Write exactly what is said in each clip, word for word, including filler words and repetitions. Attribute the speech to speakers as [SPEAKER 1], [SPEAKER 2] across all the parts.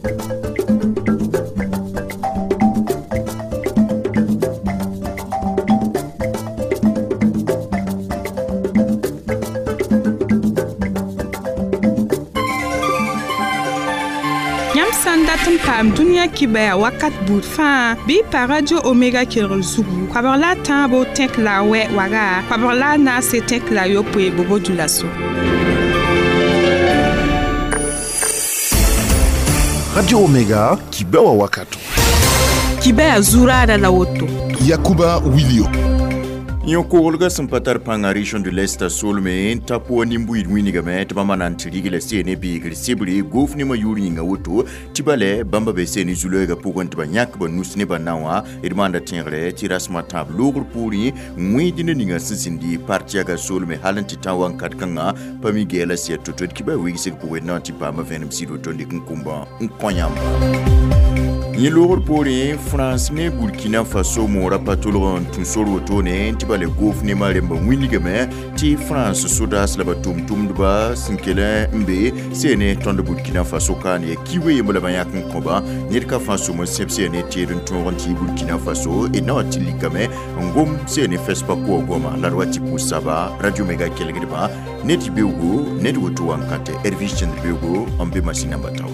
[SPEAKER 1] Datum pam dunia kibaya wakat bout fa bi pa radio Omega Kelrol Zugu kwabar la tambo tek la we waga kwabar la na se tek la yo pwe bobo du lasso.
[SPEAKER 2] Radio Omega kibawa wakato
[SPEAKER 1] kibaya zurada la woto
[SPEAKER 2] Yakuba Wilio
[SPEAKER 3] Nyoko olga sampatar panga region de l'Est solme tapo nimbu idwinigame tbama nantirigi la C N B gri sibri gofni ma yuri nga woto tibale bamba be seni zulega pugon tba nyak ba nusne ba nawa irmanda tingre tiras matab logur puri mwidine ninga sisindi partiaga solme halanti tawan katkanga pamigela sia tutut kiba wigi puwe nanti pa ma venem sido tondi kunkumba nkonyamba Ni logur pori France ne Burkina Faso mora patolon tun solo tone tibale gofne maremba winigame ti France sodas la batum tum duba sinkele mbe sene tonde Burkina Faso kan ye kiwe yemla banyak nkoba nirka Faso mo sepse ne tirin tonti Burkina Faso e na tilikame ngom sene fespa ko goma la rwati kusaba Radio Mega Kelgriba neti beugo neti wotu wankate Ervision beugo ambe masina batawa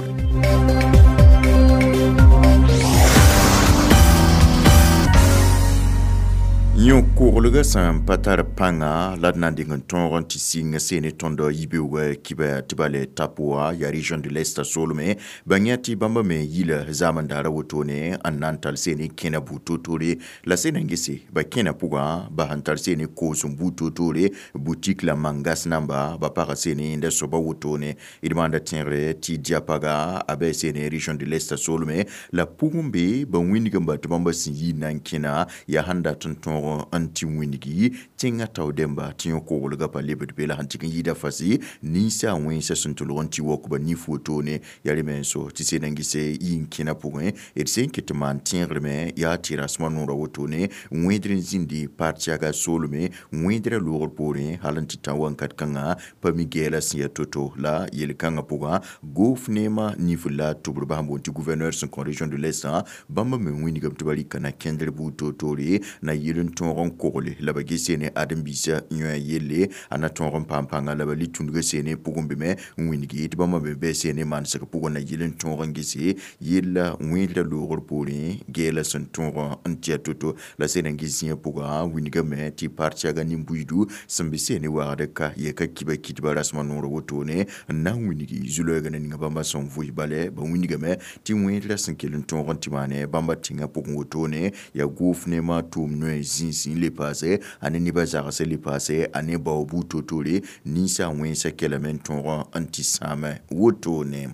[SPEAKER 3] Nyoko olga san patar panga ladnanding tonron tising sene tondo yibewe kiba tibale tapua ya region de l'Est solme banyati bamba me yila zamandara wotone anantal sene kena butotore la sene ngisi ba kena puga ba hantal sene kozum butotore boutique la mangas namba ba para sene nda soba wotone idmanda tenre ti diapaga abe sene region de l'Est solme la pugumbe ba winigamba tbamba sinyi nankina ya handa tonton anti winigi tinga tawdemba tinyo ko wolga pa lebet bela hantikin yida fasi ni sa wen sa suntulo anti wokuba ni foto ne yari menso ti se nangise yinkina pouin et se kitman tinreme ya tirasman no woto ne wedrin zindi partiaga solme wedra lor pourin halanti tawan katkanga pa migela sia toto la yelkanga pouga gofnema nifula tuburba mbonti gouverneur son région de l'Est bamba me winigam tubali kana kendre buto tori na yelun tonron kokole la bagisene adam bisa nyoya yele ana tonron pampanga la bali tunduga sene pugumbe me winigi tibama be sene man saka pugona yelen tonron gisi yella winda logor pori gela son tonron antia toto la sene gisi puga winiga me ti partia ga nimbuidu sambe sene warade ka yeka kiba kitba rasman no wotone na winigi zuloga na ninga bamba son vui bale ba winiga me ti winda sankelen tonron timane bamba tinga pugun wotone ya gofne ma tum no zinsin le passé ane ni bazara se le passé ane ba obu totore ni sa wensa kelementon antisame wotone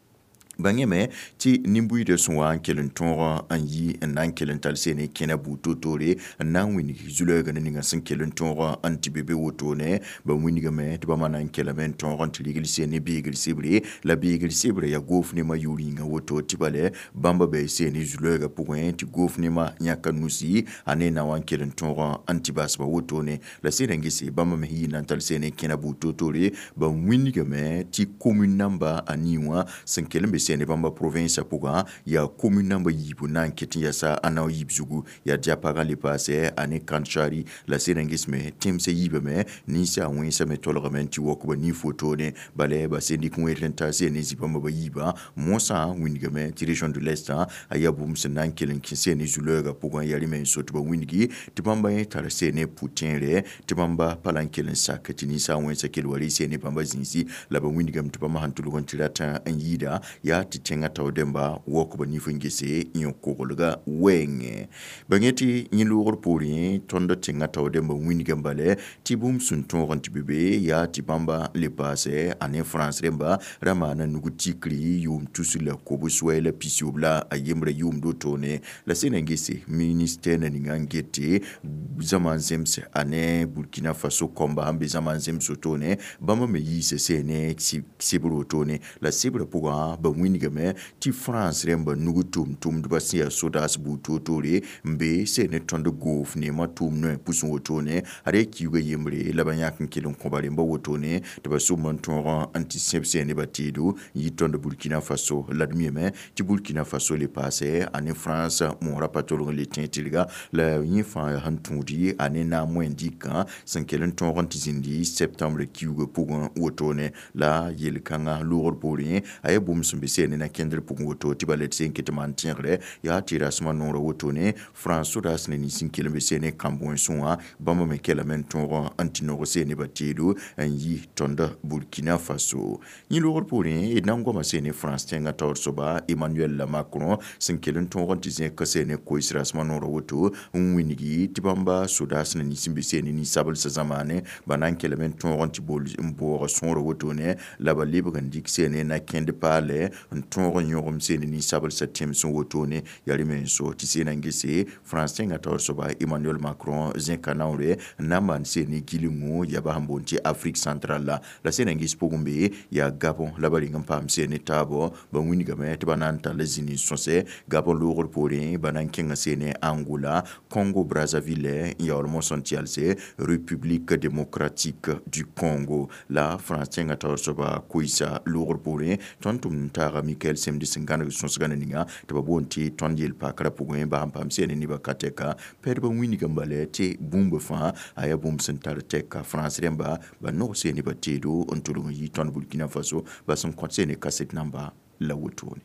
[SPEAKER 3] Bangeme ti nimbu de soa kelen tonra anyi nan kelen talsene kena buto tore nan wini zulega ninga san kelen tonra anti bebe wotone ba wini game to ba manan kelen tonra tiligil sene bigil sibre la bigil sibre ya gofne ma yuringa woto tibale bamba be sene zulega point ti gofne ma nyaka nusi ane na wan kelen tonra anti basba wotone la sene ngisi bamba me hi nan talsene kena buto tore ba wini game ti commune namba aniwa san kelen sene bamba province puga ya commune namba yibu nan ketin ya sa ana yibzugu ya diapaga le passé ane kanchari la senengisme timse yibe me ni sa wen sa metolramenti wokuba ni photo ne bale ba sendi kun etlenta se ne zipamba ba yiba monsa wingame direction de l'Est ayabum senan kelen kinse ne zulega puga ya limen sotu ba wingi tibamba tara sene putinre tibamba palankelen sakati ni sa wen sa kelwari sene bamba zinsi la ba wingam tibamba hantulu kontilata anyida ya titenga tawdemba wokuba nifungise nyokogolga wenge bangeti nyilugor pori tondo tinga tawdemba winigambale tibum sunton tibebe ya tibamba le passé ane France remba ramana nugutikri yum tusula kobuswela pisiobla ayemra yum dotone la senengese ministère na ngangete zaman zemse ane Burkina Faso komba ambe zaman zemse tone bamba me yise sene sibro tone la sibra puga ba winigame ti France remba nugu tum tum duba siya sodas buto tore mbe se ne tondo gof ne ma tum no pusun wotone are kiuga yemre labanyak nkilon kombare mba wotone duba suman ton antisepse ne batidu yi tondo Burkina Faso l'admieme ti Burkina Faso le passé ane France mon rapatolo le tintilga la yifa hantudi ane na mwendika sankelen ton rantizindi septembre kiuga pugon wotone la yelkanga lour bourien ay boum sumbise ne na kendre pugon woto tibalet senkete mantiere ya tirasma non wotone France sodas ne ni sinkelen bese ne kambon sonwa bamba mekela men ton antinoro se ne batidu an yi tonda Burkina Faso ni lour bourien e nango masene France tenga tor soba Emmanuel Macron sinkelen ton rantizien kase ne ko israsma non woto unwinigi tibamba sodas ne ni simbise ne ni sabal sa zamane banan kelemen ton rantibol mbo son wotone la ba libre ndixene na kende pale ton ronyorum sene ni sabal sa tem son wotone yali menso tisena ngese France tenga tor soba Emmanuel Macron zinkanawre naman sene gilingo ya bahambonti Afrique centrale la la sene ngis pogumbe ya Gabon la ba lingam pam sene tabo ba winiga met bananta lesini sonse Gabon lour porin banan kenga sene Angola Congo Brazzaville ya olmo sontialse République démocratique du Congo la France tenga tor soba kuisa lour porin tontum tara Michael Semdi singana sonsgana ninga taba bonti tondil pakra pugoy ba pam sene ni bakateka perba winiga mbalete bumba fa aya bum sentar teka France remba ba no sene batedo ontulungu yi ton Burkina Faso ba son conseil cassette namba la wotoni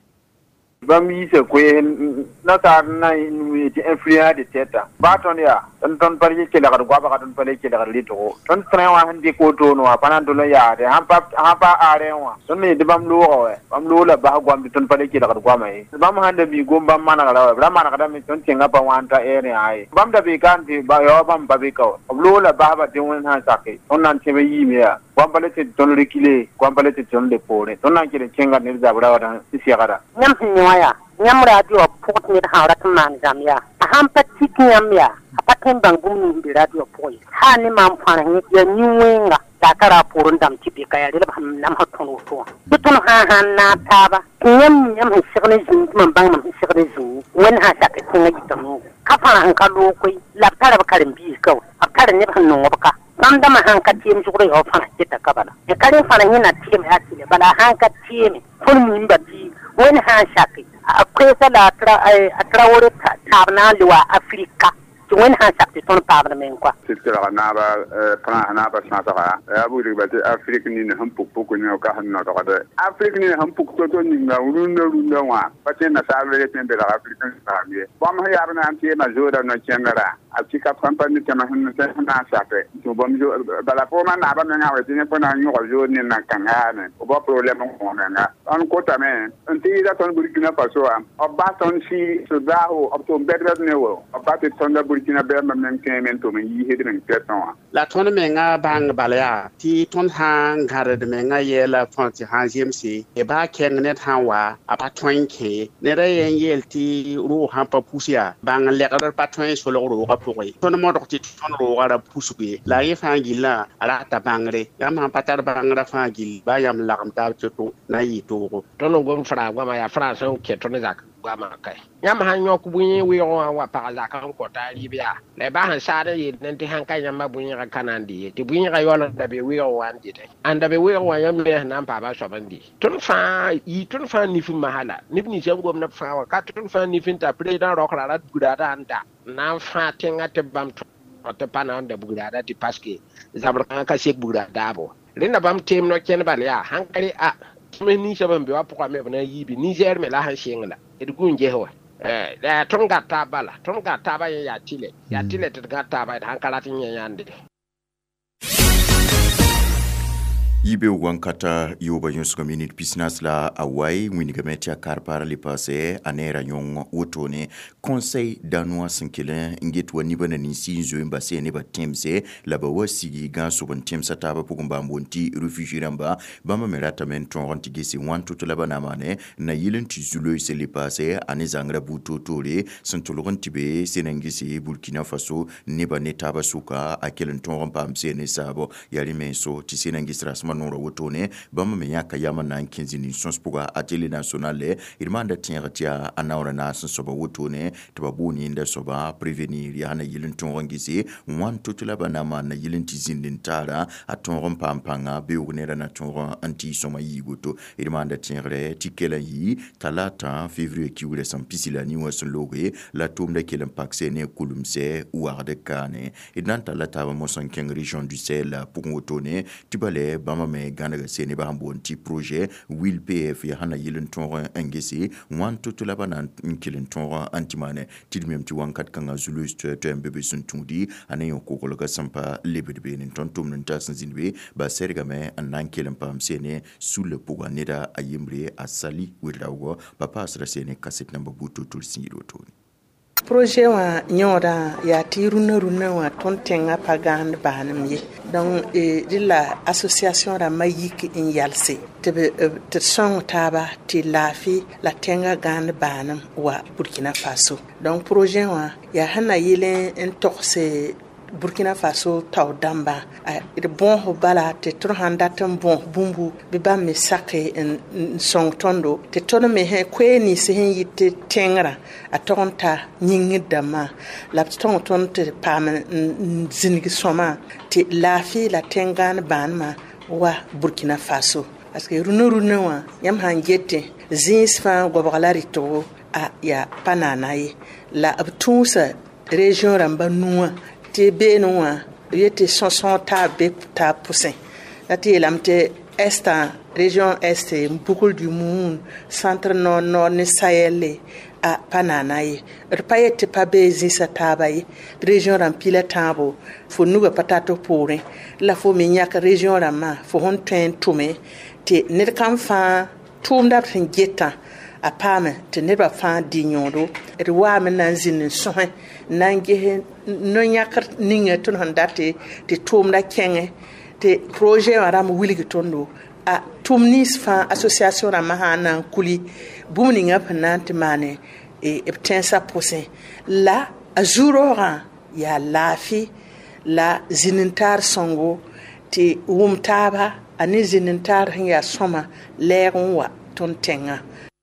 [SPEAKER 4] bami se ko na ta na ni influence de teta ba ton ya ton ton pari ke la ko ba ton pari ke la li to ton train wa handi ko to no pa nan do ya de ha pa ha pa are wa ton ni de bam lo ko bam lo la ba gwam ton pari ke la ko mai bam hande mi go bam mana la bam mana kada mi ton tinga pa wanta ere ai bam da be kan ti ba yo bam ba be ko lo la ba ba de won ha sake ton nan te be yi me ya gwam pale te ton rikile gwam pale te ton de pore ton nan ke de chenga ni za bra wa si siagara
[SPEAKER 5] nyam nyoya nyam radio port ni hawra man jamia ham patik nyam ya apaten bangum ni radio poi ha ni mam fana ni ya nyuwenga takara porun dam tibi kaya le bam nam hatun to tutun ha ha na taba nyam nyam hisirne jin man bang man hisirne jin wen ha sa ke tinga gitamu kafa han ka lokoi la tara ba karin bi kaw akara ne ban no baka bam da ma han ka tim sugure ho fana kita kabala e karin fana ni na tim ha tile bala han ka tim fun min ba ti wen ha sa ke akwai sala tra a trawore tabna liwa Afrika wen ha sa ke ton pabna men kwa
[SPEAKER 6] sikira na ba pana na ba sa ta ya bu ri ba te Afrika ni ne hampuk puk ni ka han na ta da Afrika ni hampuk to to ni na runda runda wa ba te na sa le te be la Afrika sa bi ba ma ya na anti na joda no chengara Afrika pampa ni te na han na na sa pe to bom jo ba la po ma na ba na wa te ne po na nyo jo ni na kanga ne o ba problem ko na an ko ta me anti da ton Burkina Faso am o ba ton si so da ho o to bedre ne wo o ba te ton da Burkina Faso men kemen to men yi hedren peton
[SPEAKER 7] la ton menga bang balya ti ton hang gare de menga yela fonti hanjem si e ba ken net hanwa apa twenke ne re yen yel ti ru han pa pusia bang le ga pa twen so lo ru ga poi ton mo dok ti ton ru ga pusugi la ye fangila ala ta bangre yam han patar bangra fangil ba yam la kam ta to na yi to
[SPEAKER 8] ton go fra gwa ma ya fra so ke ton zak gwa ma kai yam han yo ku bunyi wi wa wa pa za kan ko ta libya le ba han sa de nen ti han kai yam ma bunyi ga kanandi ti bunyi ga yo da be wi wa andi te anda be wi wa yam me nan pa ba so bandi ton fa yi ton fa ni fi mahala ni ni jam gom na fa wa ka ton fa ni fin ta president ro kra guda da anda na fa tinga te bam to te pana anda guda da ti paske zabra ka sek guda da bo lena bam tem no ken ba ya han kare a me ni shaban be wa po me na yibi Niger me la han shingla e du gunje ho eh da ton ga ta bala ton ga ta ba ya tile ya tile te ga ta ba han kala tin yande
[SPEAKER 3] Yibe wankata yoba yonsu community business la awai winigameti ya karpara li pase anera yon wotone conseil danois sinkele nget waniba na nisi nzo imbase neba temse laba wasigi ganso ban temsa taba pugumba mbonti refugiramba bama merata men ton rantigesi wantu to laba namane na yilen tizulo se li pase ane zangra buto tole santologan tibe senengisi Burkina Faso neba netaba suka akelen ton rampa mse ne sabo yali menso tisenengisi rasma rasmanora wotone bama me yaka yama na kinzi ni sonspuga ateli nationale irmanda tienga tia anaura na soba wotone tababuni inda soba prevenir yana yilin tongisi wan tutula banama na yilin tizindin tara atonron pampanga beognera na tonron anti soma yigoto irmanda tienre tikela yi talata février kiwule sampisila ni wasun loge la tombe kelen pakse ne kulumse warde kane idan talata ba mosan ken région du Sahel pour wotone tibale bama me ganaga sene ba hambo anti projet will pf ya hana yilin tonron engesi wan tutula bana kelen tonron antimane tidmem ti wankat kanga zulu sto to mbebe sun tundi ane yo kokolo ga sampa lebebe nin tontum nin tasin zinbe ba serga me anan kelen pam sene sous le pouga neda ayimbre asali widawo ba pasra sene kaset namba buto tul siro to
[SPEAKER 9] projet wa nyora ya ti runa runa wa tontenga pagan banam ye donc e dilla association ra mayik in yalse te te song taba ti lafi la tenga gan banam wa Burkina Faso donc projet wa ya hana yile en tokse Burkina Faso taw damba e bon ho bala te trohanda tan bon bumbu be ba me sake en song tondo te tono me he kweni se hen yitte tengra a tonta nyingi dama la ton ton te pam zinigi soma te lafi la tengan banma wa Burkina Faso parce que runo runo wa yam hangete zins fa gobalari to a ya pananaye la abtunsa région ramba nuwa te benwa yete chanson ta be ta poussin la te lamte est région est beaucoup du monde centre nord nord ne Sahel a pananaye repayete pa bezi sa tabaye région rampila tabo fo nuga patato pore la fo minyak région rama fo hon twen tume te ne kan fa tumda fingeta a pame te ne ba fa dinyodo e wa men nan zin so nange no nyakar ninga ton handate te tumda kenge te projet aram wiligi tondo a tumnis fa association ramahana kuli bumninga panante mane e ebtensa posen la azurora ya lafi la zinintar songo te wumtaba ani zinintar ya soma leronwa tontenga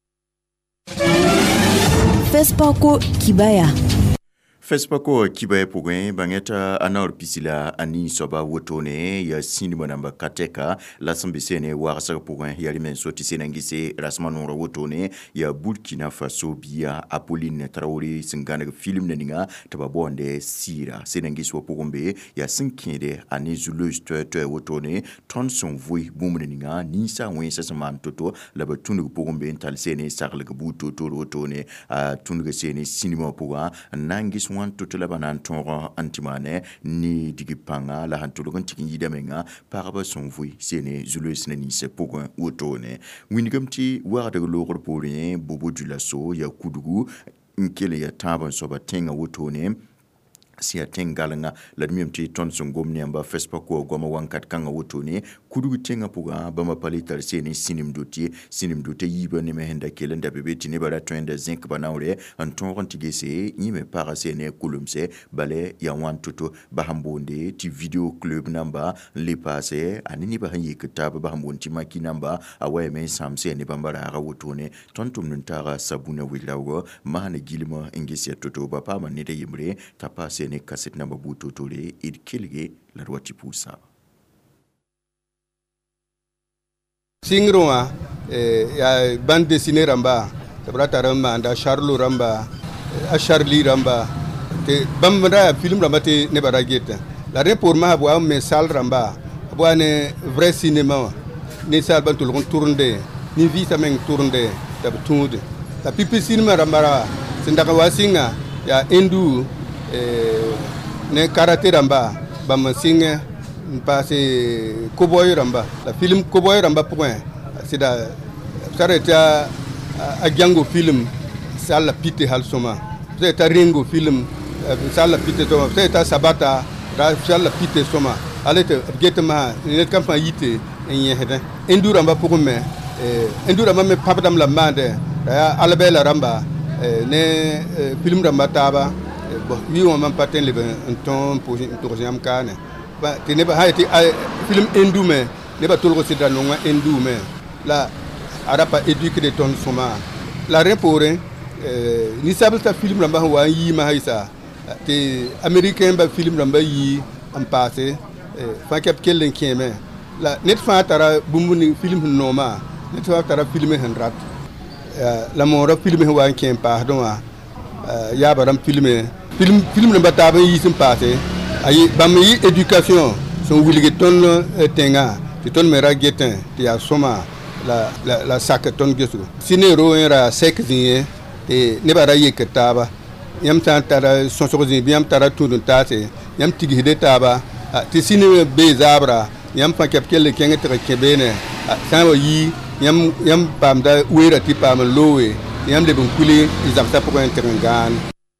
[SPEAKER 10] Fespako Kibaya
[SPEAKER 3] Fespako Kibaya Pugwen bangeta anaur pisila ani soba wotone ya sinima namba kateka la sambisene warasa Pugwen ya limen soti senangise rasmanora wotone ya Burkina Faso bia Apolline Traoré singana film neninga tababonde sira senangise wa Pugombe ya sinkede ani zulus to to wotone tonson vui bumneninga nisa wensa saman toto la batunu Pugombe tal sene sarle buto to wotone a tunu sene sinima Pugwa nangis wan tutula banan tonra antimane ni digipanga la hantulugan tikinyi damenga paraba sonvui sene zulus nani se pogun wotone wingamti warda logor polien bobo du lasso ya kudugu nkele ya taban soba tenga wotone si atengalanga la miemti tonson gomni amba Fespako goma wankat kanga wotone kudugu tenga puga bama palitar sene sinim doti sinim doti yiba ne mehenda kelenda bebeti ne bara twenda zinc banaure anton rontigese nyime para sene kulumse bale ya wantuto bahambonde ti video club namba le passe anini bahanyi kitaba bahambonti maki namba awaye men samse ne bambara ara wotone tontum nuntara sabuna wilawo mahana gilima ingesi toto bapa manede yimre tapase ne kaset namba buto tole id kelge la rwati pusa
[SPEAKER 11] Singroma eh, ya bande dessinée ramba tabrata ramba da Charlo ramba a Charlie ramba te bambara film ramba te ne barageta la report ma bo am sal ramba bo ne vrai cinéma ni sal ban tout tourner ni vie ça men tourner tab tude la pipi cinéma ramba sindaka wasinga ya endu eh, ne karate ramba bam singa passé Cowboy Ramba la film Cowboy Ramba point c'est da sareta a jango film sala pite halsoma c'est ta ringo film sala pite to c'est ta sabata da sala pite soma alete getma ne kampa yite en hede endu Ramba pour me endu Ramba me papadam la mande ya albela Ramba ne film Ramba taba bon wi on man paten le un ton pour troisième canne ba tene ba hayti film endu me ne ba tolgo sidra no nga endu me la arapa éduquer de ton soma la repore euh, ni sabta film lamba wa yi ma haisa te américain ba film lamba yi en passé euh, fa kep kellen keme la net fa tara bumbuni film noma net fa tara film hen rat euh, la mora film wa kem pardon euh, ya baram film film film lamba ta ba yi sim passé ay bam yi éducation son wulige ton euh, tenga te ton mera getin te ya soma la la la sac ton gesu sinero era sek zinye e ne bara yeke taba yam tan tara son so zin biam tara tudun tate yam tigi de taba ti sinero be zabra yam pa kep kelle kenge tere kebene san yi yam yam pam da wera ti pam lowe yam le bun kuli izakta pour interngan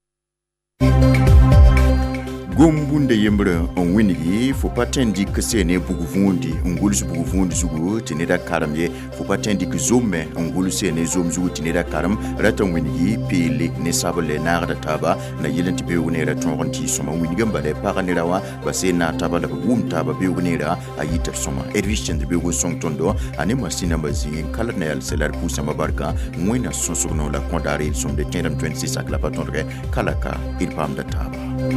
[SPEAKER 3] gombunde yembre on winigi faut pas tendi que c'est ne bugu vundi ngulu su bugu vundi sugu tineda karamye faut pas tendi que zomme ngulu se ne zom zugu tineda karam rata winigi pili ne sabale na rata taba na yelenti be wonera tonti soma winigi mbale paranera wa base na taba la bum taba be wonera ayita soma edvision de be go song tondo ane masina bazi kala na yal selar pusa mabarka mwena sonsono la kondare som de vingt-six ak la patondre kalaka il pam da taba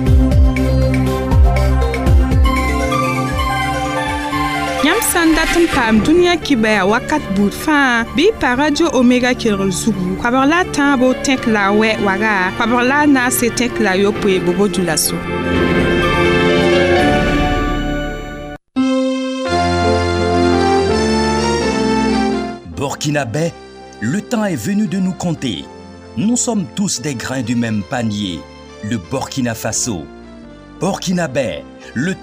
[SPEAKER 1] Yam sandatum pam dunia kibaya wakat bout fa bi radio Omega Kirol Zugu kwabar la tambo tek la we waga kwabar la na se tek la yo pwe bobo du lasso.
[SPEAKER 12] Burkinabé, le temps est venu de nous compter. Nous sommes tous des grains du même panier, le Burkina Faso. Burkinabé, le